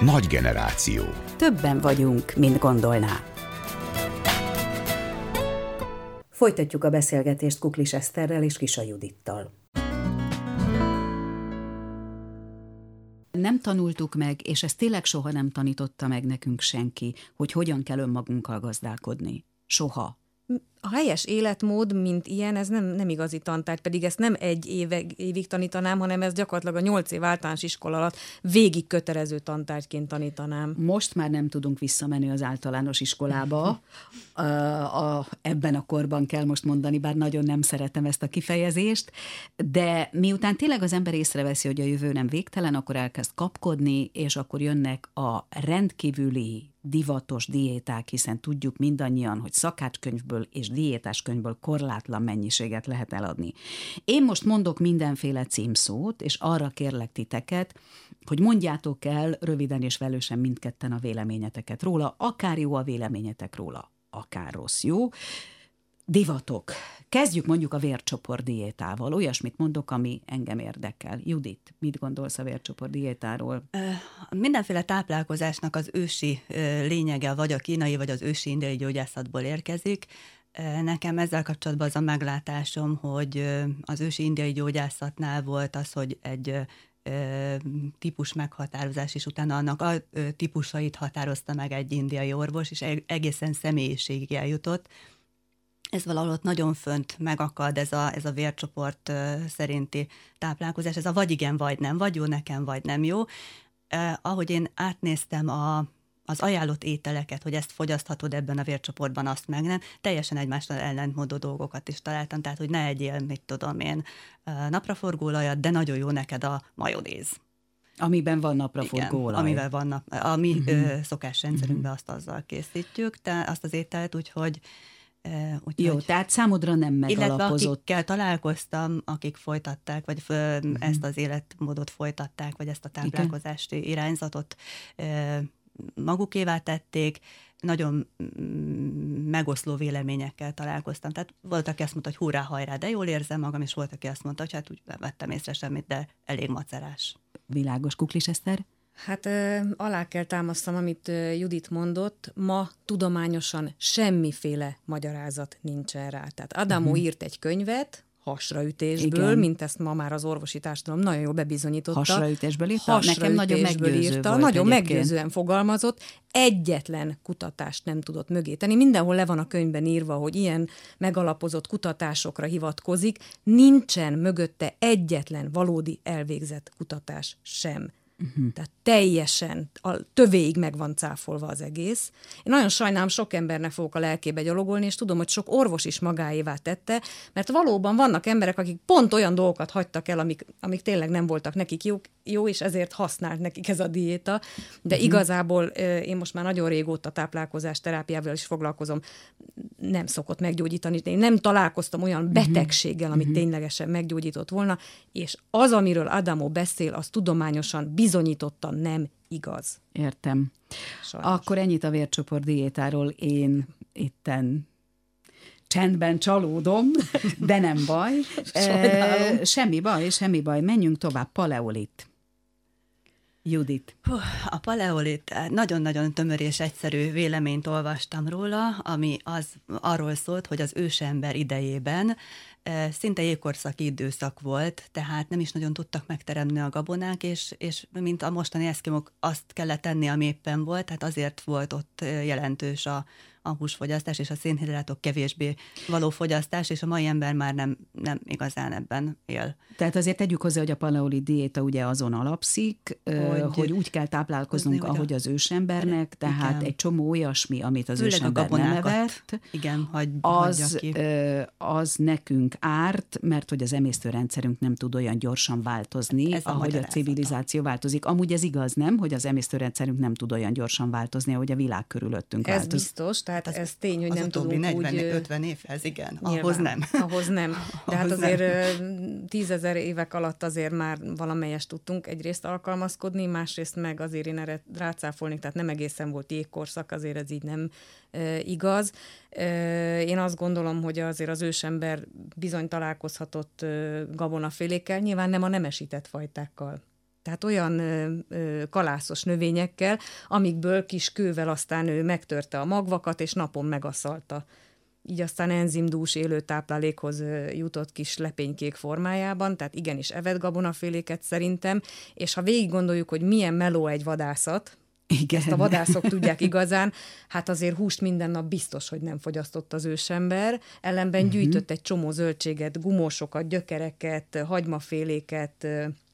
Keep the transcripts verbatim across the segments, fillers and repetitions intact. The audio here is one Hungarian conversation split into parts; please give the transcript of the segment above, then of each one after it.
Nagy generáció. Többen vagyunk, mint gondolná. Folytatjuk a beszélgetést Kuklis Eszterrel és Kisa Judittal. Nem tanultuk meg, és ezt tényleg soha nem tanította meg nekünk senki, hogy hogyan kell önmagunkkal gazdálkodni. Soha. A helyes életmód, mint ilyen, ez nem, nem igazi tantárgy, pedig ezt nem egy éve, évig tanítanám, hanem ez gyakorlatilag a nyolc év általános iskola alatt végig kötelező tantárgyként tanítanám. Most már nem tudunk visszamenni az általános iskolába. A, a, ebben a korban kell most mondani, bár nagyon nem szeretem ezt a kifejezést, de miután tényleg az ember észreveszi, hogy a jövő nem végtelen, akkor elkezd kapkodni, és akkor jönnek a rendkívüli divatos diéták, hiszen tudjuk mindannyian, hogy szakácskönyvből és diétáskönyvből korlátlan mennyiséget lehet eladni. Én most mondok mindenféle címszót, és arra kérlek titeket, hogy mondjátok el röviden és velősen mindketten a véleményeteket róla, akár jó a véleményetek róla, akár rossz, jó? Divatok. Kezdjük mondjuk a vércsoport diétával. Olyasmit mondok, ami engem érdekel. Judit, mit gondolsz a vércsoport diétáról? Mindenféle táplálkozásnak az ősi lényege vagy a kínai, vagy az ősi indiai gyógyászatból érkezik. Nekem ezzel kapcsolatban az a meglátásom, hogy az ősi indiai gyógyászatnál volt az, hogy egy típus meghatározás, és utána annak a típusait határozta meg egy indiai orvos, és egészen személyiségig eljutott. Ez valahol ott nagyon fönt megakad, ez a, ez a vércsoport uh, szerinti táplálkozás, ez a vagy igen, vagy nem, vagy jó nekem, vagy nem jó. Uh, ahogy én átnéztem a, az ajánlott ételeket, hogy ezt fogyaszthatod ebben a vércsoportban, azt meg nem, teljesen egymással ellentmondó dolgokat is találtam, tehát hogy ne egyél, mit tudom én, uh, napraforgóolajat, de nagyon jó neked a majonéz. Amiben van napraforgóolaj. Amivel van nap, a mi uh-huh. uh, szokásrendszerünkben uh-huh. azt azzal készítjük, te, azt az ételt, úgyhogy Úgyhogy, jó, tehát számodra nem megalapozott. Illetve akikkel találkoztam, akik folytatták, vagy fő, uh-huh. ezt az életmódot folytatták, vagy ezt a táplálkozási igen. irányzatot magukévá tették, nagyon megoszló véleményekkel találkoztam. Tehát volt, aki azt mondta, hogy hurrá, hajrá, de jól érzem magam, és volt, aki azt mondta, hogy hát úgy nem vettem észre semmit, de elég macerás. Világos, Kuklis Eszter? Hát alá kell támasztam, amit Judit mondott, ma tudományosan semmiféle magyarázat nincsen rá. Tehát Adamo uh-huh. írt egy könyvet, hasraütésből, igen. mint ezt ma már az orvosi társadalom nagyon jól bebizonyította. Hasraütésből írta? Nekem nagyon meggyőző írta, volt Nagyon egyébként. meggyőzően fogalmazott, egyetlen kutatást nem tudott mögé tenni. Mindenhol le van a könyvben írva, hogy ilyen megalapozott kutatásokra hivatkozik, nincsen mögötte egyetlen valódi elvégzett kutatás sem. Uh-huh. Tehát teljesen a tövéig meg van cáfolva az egész. Én nagyon sajnálom, sok embernek fogok a lelkébe gyalogolni, és tudom, hogy sok orvos is magáévá tette, mert valóban vannak emberek, akik pont olyan dolgokat hagytak el, amik, amik tényleg nem voltak nekik jó, jó, és ezért használt nekik ez a diéta. De uh-huh. igazából én most már nagyon régóta táplálkozás terápiával is foglalkozom, nem szokott meggyógyítani. Én nem találkoztam olyan betegséggel, amit uh-huh. ténylegesen meggyógyított volna, és az, amiről Adamo beszél, az tudományosan bizonyítottan nem igaz. Értem. Sajnos. Akkor ennyit a vércsoport diétáról. Én itten csendben csalódom, de nem baj. e, semmi baj, semmi baj. Menjünk tovább. Paleolit. Judit. Hú, a paleolit, nagyon-nagyon tömör és egyszerű véleményt olvastam róla, ami az arról szólt, hogy az ősember idejében szinte jégkorszaki időszak volt, tehát nem is nagyon tudtak megteremni a gabonák, és, és mint a mostani eszkimok, azt kellett tenni, ami éppen volt, tehát azért volt ott jelentős a, a húsfogyasztás és a szénhidrátok kevésbé való fogyasztás, és a mai ember már nem, nem igazán ebben él. Tehát azért tegyük hozzá, hogy a paleolit diéta ugye azon alapszik, hogy, hogy úgy kell táplálkoznunk, hozni, ahogy az ősembernek, tehát igen. egy csomó olyasmi, amit az főleg ősember nem evett, igen, hagy, az, ki. az nekünk árt, mert hogy az emésztőrendszerünk nem tud olyan gyorsan változni, ez ahogy a, a civilizáció változik. Amúgy ez igaz, nem? Hogy az emésztőrendszerünk nem tud olyan gyorsan változni, ahogy a világ körülöttünk ez változik. Ez biztos, tehát az, ez tény, hogy az nem tudunk negyven, úgy... ötven évhez, igen. Nyilván, ahhoz nem. Ahhoz nem. De hát azért tízezer évek alatt azért már valamelyest tudtunk egyrészt alkalmazkodni, másrészt meg azért én erre rácáfolnék, tehát nem egészen volt jégkorszak, azért ez így nem e, igaz. E, én azt gondolom, hogy azért az ősember bizony találkozhatott e, gabonafélékkel, nyilván nem a nemesített fajtákkal. Tehát olyan ö, ö, kalászos növényekkel, amikből kis kővel aztán ő megtörte a magvakat, és napon megaszalta. Így aztán enzimdús élő táplálékhoz ö, jutott kis lepénykék formájában, tehát igenis evett gabonaféléket szerintem, és ha végig gondoljuk, hogy milyen meló egy vadászat, igen. Ezt a vadászok tudják igazán, hát azért húst minden nap biztos, hogy nem fogyasztott az ősember, ellenben uh-huh. gyűjtött egy csomó zöldséget, gumósokat, gyökereket, hagymaféléket,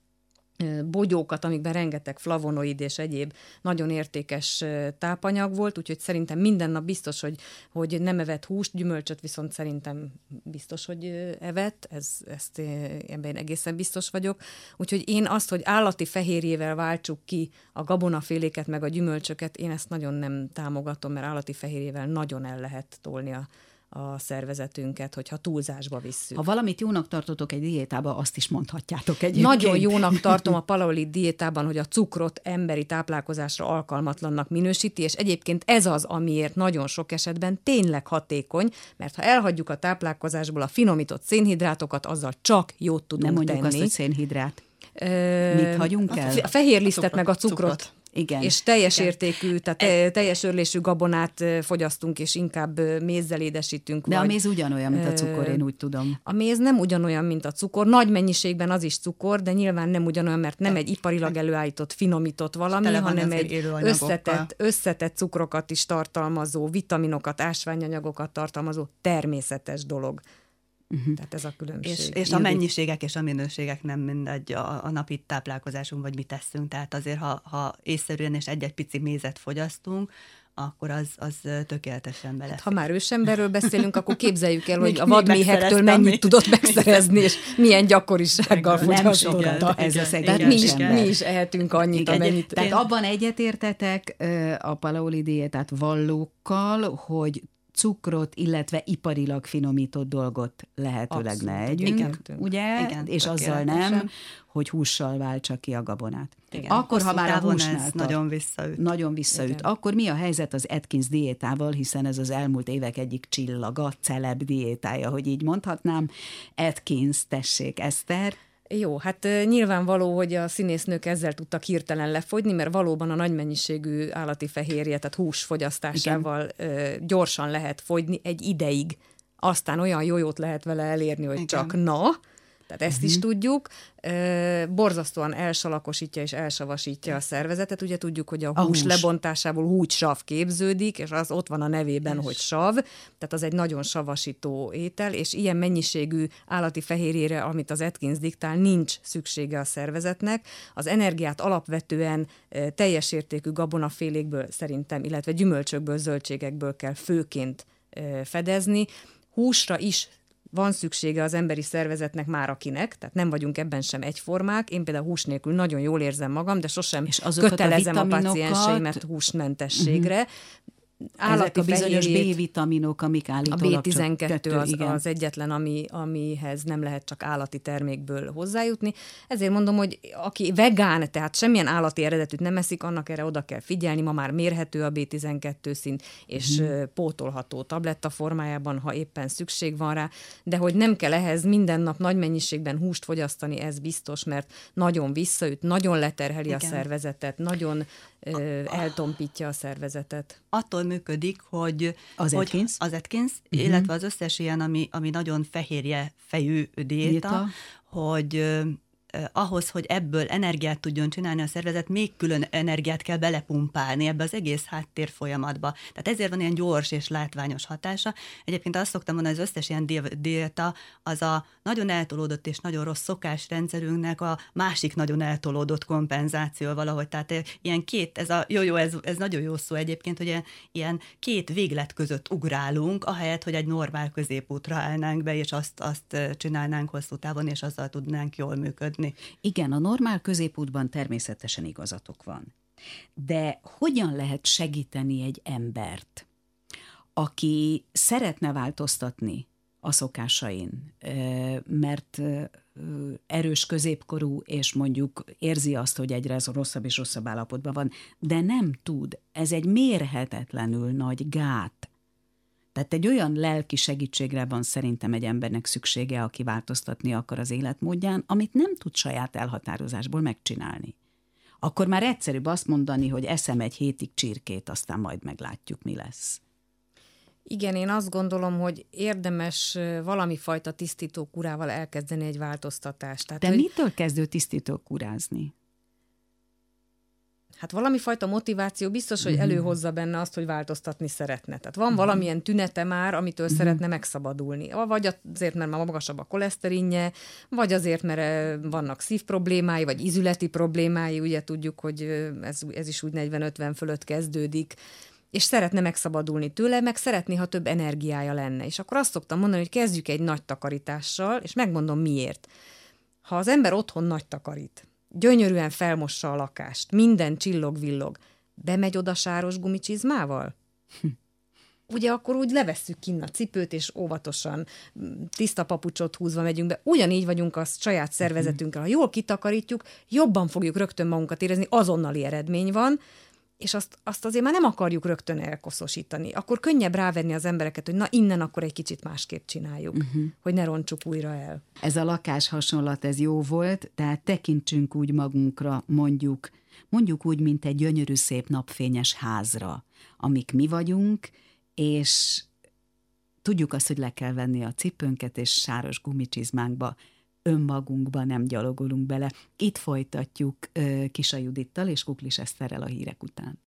bogyókat, amikben rengeteg flavonoid és egyéb nagyon értékes tápanyag volt, úgyhogy szerintem minden nap biztos, hogy, hogy nem evett húst, gyümölcsöt viszont szerintem biztos, hogy evett, ez, ezt ebben egészen biztos vagyok. Úgyhogy én azt, hogy állati fehérjével váltsuk ki a gabonaféléket meg a gyümölcsöket, én ezt nagyon nem támogatom, mert állati fehérjével nagyon el lehet tolni a a szervezetünket, hogyha túlzásba visszük. Ha valamit jónak tartotok egy diétában, azt is mondhatjátok egyébként. Nagyon jónak tartom a paleolit diétában, hogy a cukrot emberi táplálkozásra alkalmatlannak minősíti, és egyébként ez az, amiért nagyon sok esetben tényleg hatékony, mert ha elhagyjuk a táplálkozásból a finomított szénhidrátokat, azzal csak jót tudunk Nem mondjuk tenni. azt, hogy szénhidrát. Ö... Mit hagyunk el? A fehér lisztet meg a cukrot. cukrot. Igen. És teljes Igen. értékű, tehát teljes örlésű gabonát fogyasztunk, és inkább mézzel édesítünk. De vagy, a méz ugyanolyan, mint a cukor, én úgy tudom. A méz nem ugyanolyan, mint a cukor. Nagy mennyiségben az is cukor, de nyilván nem ugyanolyan, mert nem egy iparilag előállított, finomított valami, hanem egy összetett, összetett cukrokat is tartalmazó, vitaminokat, ásványanyagokat tartalmazó természetes dolog. Uh-huh. Tehát ez a különbség. És, és a mennyiségek és a minőségek nem mindegy a, a napi táplálkozásunk, vagy mit teszünk. Tehát azért, ha, ha észszerűen és egy-egy pici mézet fogyasztunk, akkor az, az tökéletesen belefér. Ha már ősemberről beszélünk, akkor képzeljük el, hogy a vadméhektől mennyit tudott megszerezni, és milyen gyakorisággal fogyasztotta. Ez az Tehát mi is, mi is ehetünk annyit, igen, amennyit. Tehát abban egyetértetek a paleoli diétát vallókkal, hogy cukrot, illetve iparilag finomított dolgot lehetőleg Abszolút, ne együnk, igen, ugye? Igen, és azzal nem, hogy hússal váltsa ki a gabonát. Igen. Akkor, ha már a húsnál nagyon visszaüt. Nagyon visszaüt. Igen. Akkor mi a helyzet az Atkins diétával, hiszen ez az elmúlt évek egyik csillaga, celeb diétája, hogy így mondhatnám. Atkins, tessék, Eszter. Jó, hát nyilvánvaló, hogy a színésznők ezzel tudtak hirtelen lefogyni, mert valóban a nagy mennyiségű állati fehérje, tehát hús fogyasztásával Igen. gyorsan lehet fogyni egy ideig. Aztán olyan jójót lehet vele elérni, hogy Igen. csak na, tehát ezt uh-huh. is tudjuk. Borzasztóan elsalakosítja és elsavasítja a szervezetet. Ugye tudjuk, hogy a, a hús, hús lebontásából húgysav képződik, és az ott van a nevében, és. hogy sav. Tehát az egy nagyon savasító étel, és ilyen mennyiségű állati fehérjére, amit az Atkins diktál, nincs szüksége a szervezetnek. Az energiát alapvetően teljes értékű gabonafélékből szerintem, illetve gyümölcsökből, zöldségekből kell főként fedezni. Húsra is van szüksége az emberi szervezetnek már akinek, tehát nem vagyunk ebben sem egyformák. Én például hús nélkül nagyon jól érzem magam, de sosem kötelezem a, a pacienseimet húsmentességre. Uh-huh. Ezek a bizonyos B-vitaminok, amik állítólag a bé tizenkettő az, az egyetlen, ami, amihez nem lehet csak állati termékből hozzájutni. Ezért mondom, hogy aki vegán, tehát semmilyen állati eredetűt nem eszik, annak erre oda kell figyelni. Ma már mérhető a bé tizenkettő szint, és hmm. pótolható tabletta formájában, ha éppen szükség van rá, de hogy nem kell ehhez minden nap nagy mennyiségben húst fogyasztani, ez biztos, mert nagyon visszaüt, nagyon leterheli Igen. a szervezetet, nagyon ö, eltompítja a szervezetet. Attól működik, hogy az hogy Atkins, az Atkins uh-huh. illetve az összes ilyen, ami, ami nagyon fehérje fejű diéta, diéta. hogy eh, ahhoz, hogy ebből energiát tudjon csinálni a szervezet, még külön energiát kell belepumpálni ebbe az egész háttér folyamatba. Tehát ezért van ilyen gyors és látványos hatása. Egyébként azt szoktam mondani, hogy az összes ilyen diéta az a nagyon eltolódott és nagyon rossz szokásrendszerünknek a másik nagyon eltolódott kompenzáció valahogy. Tehát ilyen két, ez a jó, jó, ez, ez nagyon jó szó egyébként, hogy ilyen két véglet között ugrálunk, ahelyett, hogy egy normál középútra állnánk be, és azt, azt csinálnánk hosszú távon, és azzal tudnánk jól működni. Igen, a normál középútban természetesen igazatok van. De hogyan lehet segíteni egy embert, aki szeretne változtatni a szokásain, mert erős középkorú, és mondjuk érzi azt, hogy egyre rosszabb és rosszabb állapotban van, de nem tud. Ez egy mérhetetlenül nagy gát. Tehát egy olyan lelki segítségre van szerintem egy embernek szüksége, aki változtatni akar az életmódján, amit nem tud saját elhatározásból megcsinálni. Akkor már egyszerűbb azt mondani, hogy eszem egy hétig csirkét, aztán majd meglátjuk, mi lesz. Igen, én azt gondolom, hogy érdemes valami fajta tisztítókurával elkezdeni egy változtatást. Tehát, De hogy... mitől kezdő tisztítókurázni? Hát valami fajta motiváció biztos, hogy előhozza benne azt, hogy változtatni szeretne. Tehát van valamilyen tünete már, amitől uh-huh. szeretne megszabadulni. Vagy azért, mert már magasabb a koleszterinje, vagy azért, mert vannak szívproblémái, vagy ízületi problémái, ugye tudjuk, hogy ez, ez is úgy negyven-ötven fölött kezdődik, és szeretne megszabadulni tőle, meg szeretné, ha több energiája lenne. És akkor azt szoktam mondani, hogy kezdjük egy nagy takarítással, és megmondom miért. Ha az ember otthon nagy takarít, gyönyörűen felmossa a lakást, minden csillog-villog, bemegy oda sáros gumicsizmával? Ugye akkor úgy levesszük kinn a cipőt, és óvatosan, tiszta papucsot húzva megyünk be. Ugyanígy vagyunk a saját szervezetünkkel. Ha jól kitakarítjuk, jobban fogjuk rögtön magunkat érezni, azonnali eredmény van, és azt, azt azért már nem akarjuk rögtön elkoszosítani. Akkor könnyebb rávenni az embereket, hogy na innen akkor egy kicsit másképp csináljuk, uh-huh. hogy ne rontsuk újra el. Ez a lakás hasonlat, ez jó volt, tehát tekintsünk úgy magunkra, mondjuk, mondjuk úgy, mint egy gyönyörű szép napfényes házra, amik mi vagyunk, és tudjuk azt, hogy le kell venni a cipőnket, és sáros gumicsizmánkba, önmagunkba nem gyalogolunk bele. Itt folytatjuk Kisa Judittal és Kuklis Eszterrel a hírek után.